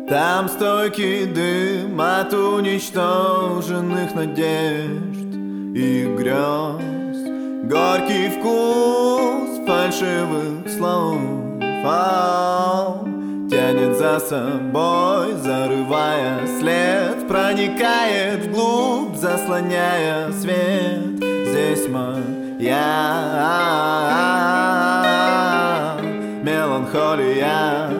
Там стойкий дым от уничтоженных надежд и грез, горький вкус фальшивых слов тянет за собой, зарывая след, проникает вглубь, заслоняя свет. Здесь моя меланхолия.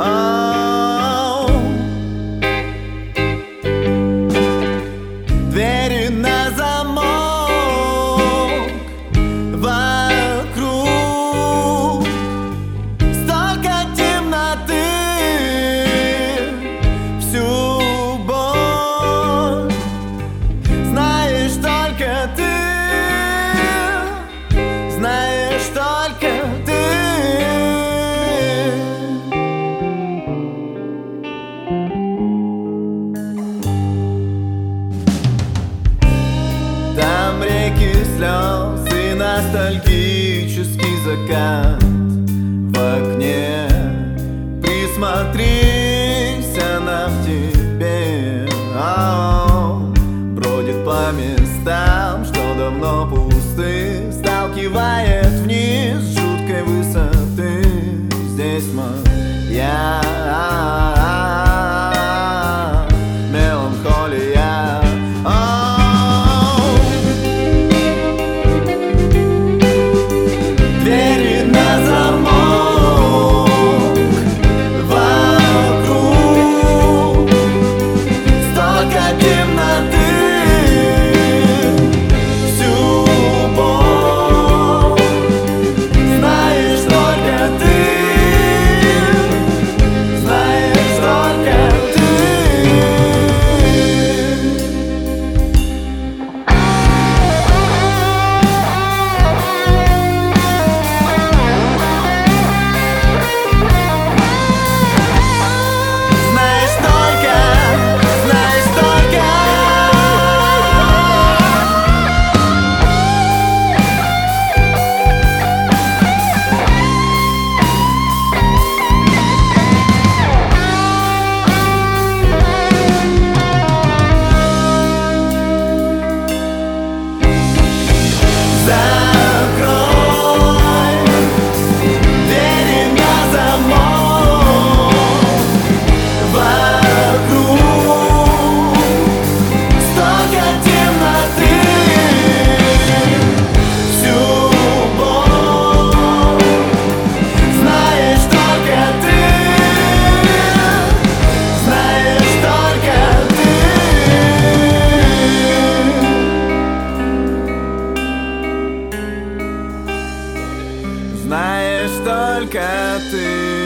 Двери на замок, вокруг столько темноты, всю боль знаешь только ты, знаешь только ты. Там реки слез и ностальгический закат в окне. Присмотрись, она в тебе бродит по местам, что давно пусты, сталкивает вниз с жуткой высоты. Здесь моя меланхолия. Двери на замок, вокруг столько темноты, всю боль знаешь только ты, знаешь только ты. Знаешь только, знаешь только. Закрой двери на замок, вокруг столько темноты, всю боль знаешь только ты, знаешь только ты. Знаешь только ты.